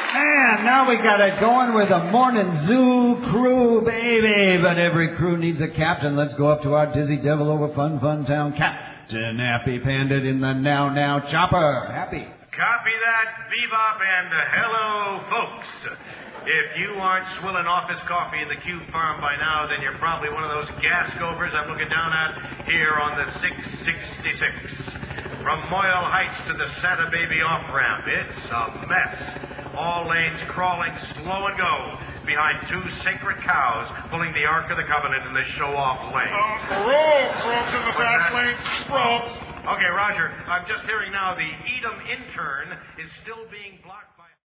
Man, now we got it going with a morning zoo crew, baby. But every crew needs a captain. Let's go up to our Dizzy Devil over Fun Town. Captain Happy Pandit in the now chopper. Happy. Copy that, Bebop, and hello, folks. If you aren't swilling office coffee in the Cube Farm by now, then you're probably one of those gas gophers I'm looking down at here on the 666. From Moyle Heights to the Santa Baby off-ramp, it's a mess. All lanes crawling slow and go behind two sacred cows pulling the Ark of the Covenant in the show-off lane. Roll, Scrubs in the fast lane. Scrubs. Okay, Roger. I'm just hearing now the Edom intern is still being blocked.